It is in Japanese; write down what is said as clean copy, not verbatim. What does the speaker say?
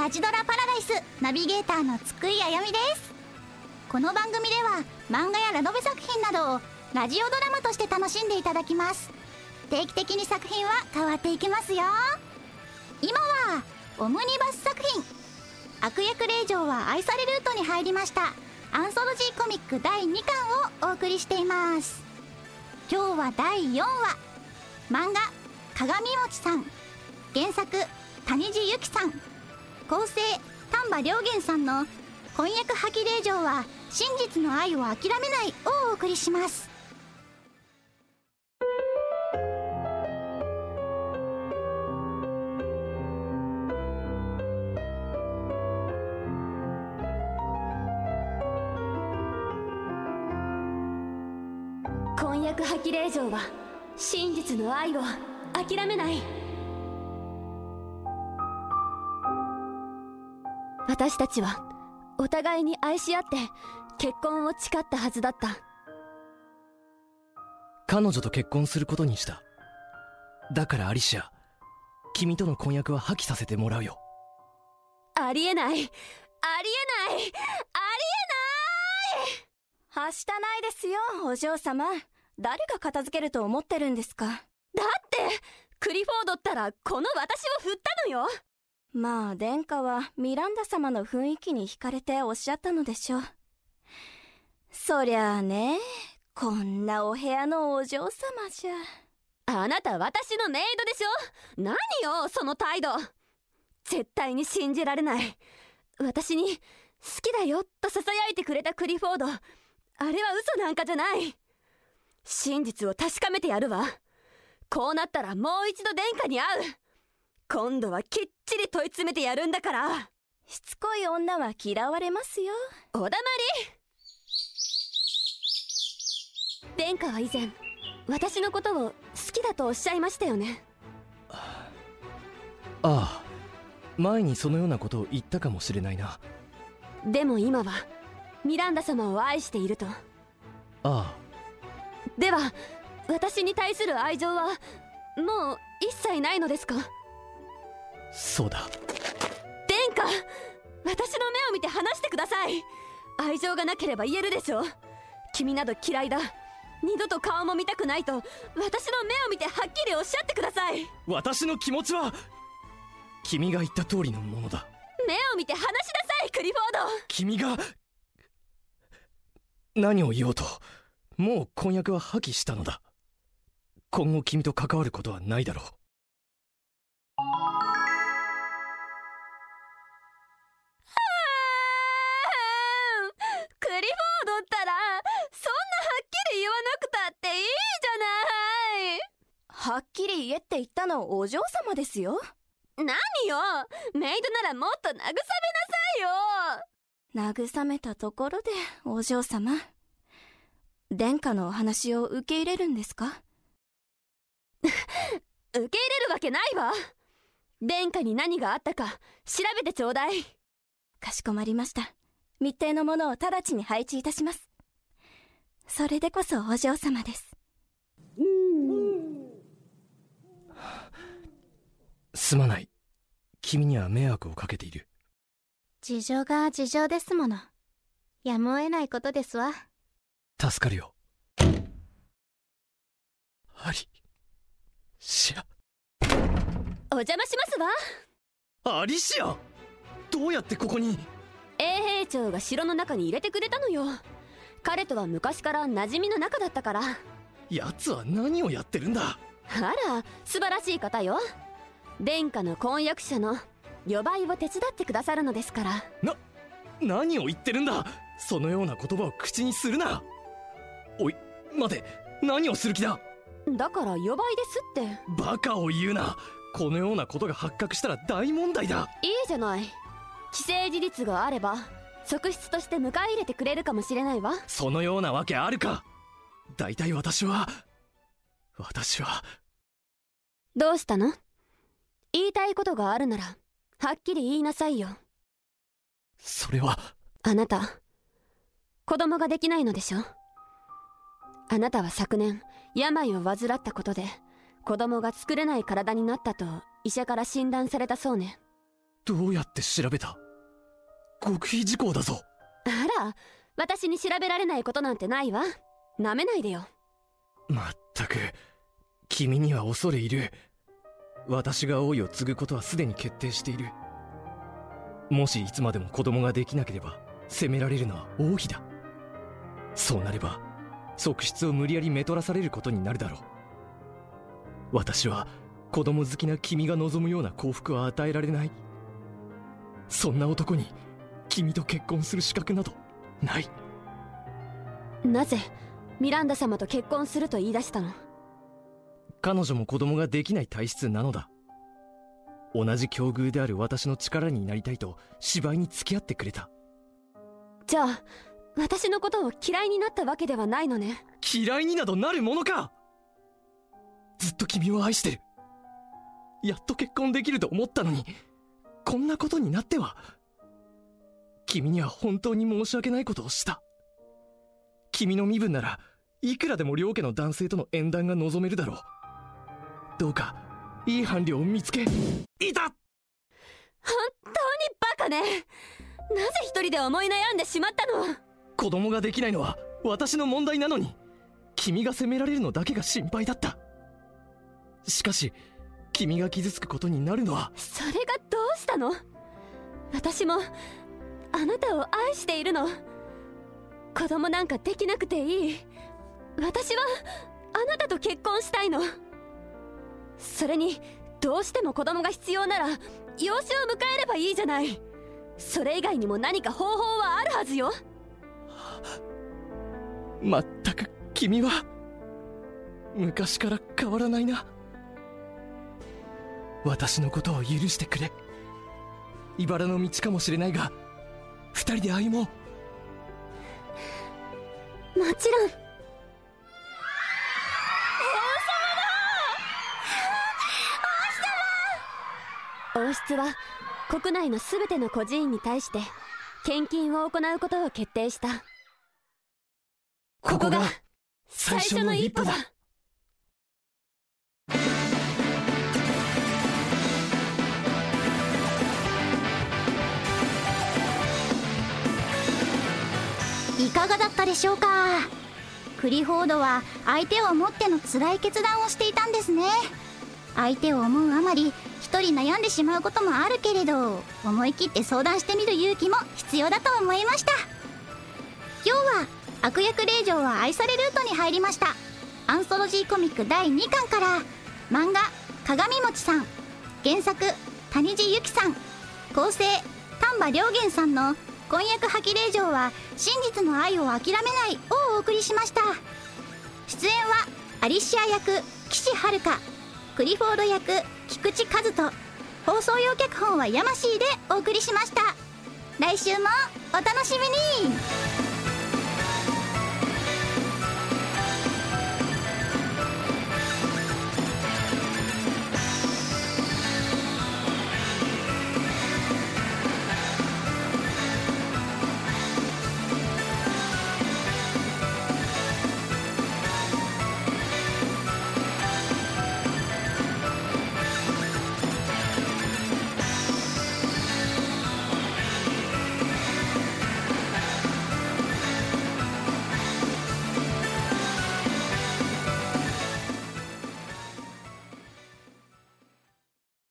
ラジドラパラダイスナビゲーターの津久井あやみです。この番組では漫画やラノベ作品などをラジオドラマとして楽しんでいただきます。定期的に作品は変わっていきますよ。今はオムニバス作品悪役令嬢は愛されルートに入りましたアンソロジーコミック第2巻をお送りしています。今日は第4話、漫画鏡餅さん、原作谷地由紀さん、構成丹波良源さんの婚約破棄令嬢は真実の愛を諦めないをお送りします。 婚約破棄令嬢は真実の愛を諦めない。私たちはお互いに愛し合って結婚を誓ったはずだった。 彼女と結婚することにした。だからアリシア、君との婚約は破棄させてもらうよ。 ありえない、ありえない、ありえない。 はしたないですよ、お嬢様。誰が片付けると思ってるんですか。 だってクリフォードったらこの私を振ったのよ。 まあ殿下はミランダ様の雰囲気に惹かれておっしゃったのでしょう。そりゃあね、こんなお部屋のお嬢様じゃ。 あなた私のメイドでしょ。何よその態度。絶対に信じられない。私に好きだよと囁いてくれたクリフォード、あれは嘘なんかじゃない。真実を確かめてやるわ。こうなったらもう一度殿下に会う。今度はきっちり問い詰めてやるんだから。 しつこい女は嫌われますよ。 おだまり。殿下は以前私のことを好きだとおっしゃいましたよね。 ああ、前にそのようなことを言ったかもしれないな。 でも今はミランダ様を愛していると。 ああ。 では私に対する愛情はもう一切ないのですか。 そうだ。 殿下、私の目を見て話してください。愛情がなければ言えるでしょ。君など嫌いだ、二度と顔も見たくないと私の目を見てはっきりおっしゃってください。 私の気持ちは君が言った通りのものだ。 目を見て話しなさいクリフォード。 君が何を言おうともう婚約は破棄したのだ。今後君と関わることはないだろう。 クリフォードったらそんなはっきり言わなくたっていいじゃない。 はっきり言えって言ったのお嬢様ですよ。 何よ、メイドならもっと慰めなさいよ。 慰めたところでお嬢様、殿下のお話を受け入れるんですか。 受け入れるわけないわ。殿下に何があったか調べてちょうだい。 かしこまりました。密偵の者を直ちに配置いたします。それでこそお嬢様です。 すまない。君には迷惑をかけている。 事情が事情ですもの。やむを得ないことですわ。 助かるよ。アリシア。 お邪魔しますわ。 アリシア、どうやってここに。 衛兵長が城の中に入れてくれたのよ。彼とは昔から馴染みの仲だったから。 奴は何をやってるんだ。 あら、素晴らしい方よ。殿下の婚約者の予売を手伝ってくださるのですから。 何を言ってるんだ。そのような言葉を口にするな。おい、待て、何をする気だ。 だから予売ですって。 バカを言うな。このようなことが発覚したら大問題だ。 いいじゃない。既成事実があれば側室として迎え入れてくれるかもしれないわ。 そのようなわけあるか。だいたい私はどうしたの。言いたいことがあるならはっきり言いなさいよ。 それは。 あなた子供ができないのでしょ。あなたは昨年病を患ったことで子供が作れない体になったと医者から診断されたそうね。 どうやって調べた？極秘事項だぞ。 あら、私に調べられないことなんてないわ。なめないでよ。 まったく、君には恐れ入る。私が王位を継ぐことはすでに決定している。もしいつまでも子供ができなければ責められるのは王妃だ。そうなれば側室を無理やりめとらされることになるだろう。私は子供好きな君が望むような幸福は与えられない。そんな男に君と結婚する資格などない。 なぜミランダ様と結婚すると言い出したの？ 彼女も子供ができない体質なのだ。同じ境遇である私の力になりたいと芝居に付き合ってくれた。 じゃあ私のことを嫌いになったわけではないのね。 嫌いになどなるものか。ずっと君を愛してる。やっと結婚できると思ったのにこんなことになっては。君には本当に申し訳ないことをした。君の身分ならいくらでも両家の男性との縁談が望めるだろう。どうかいい伴侶を見つけ。いた！ 本当にバカね。なぜ一人で思い悩んでしまったの？ 子供ができないのは私の問題なのに君が責められるのだけが心配だった。しかし君が傷つくことになるのは。 それがどうしたの？私もあなたを愛しているの。子供なんかできなくていい。私はあなたと結婚したいの。それにどうしても子供が必要なら養子を迎えればいいじゃない。それ以外にも何か方法はあるはずよ。 まったく君は昔から変わらないな。私のことを許してくれ。茨の道かもしれないが二人で歩もう。もちろん。王室は国内のすべての孤児院に対して献金を行うことを決定した。ここが最初の一歩だ。 いかがだったでしょうか。クリフォードは相手を思っての辛い決断をしていたんですね。相手を思うあまり一人悩んでしまうこともあるけれど、思い切って相談してみる勇気も必要だと思いました。今日は悪役令嬢は愛されルートに入りました。アンソロジーコミック第2巻から漫画鏡餅さん、原作谷地由紀さん、構成丹波良源さんの婚約破棄令嬢は真実の愛を諦めないをお送りしました。出演はアリシア役岸遥香、クリフォード役菊池和人、放送用脚本はヤマシーでお送りしました。来週もお楽しみに。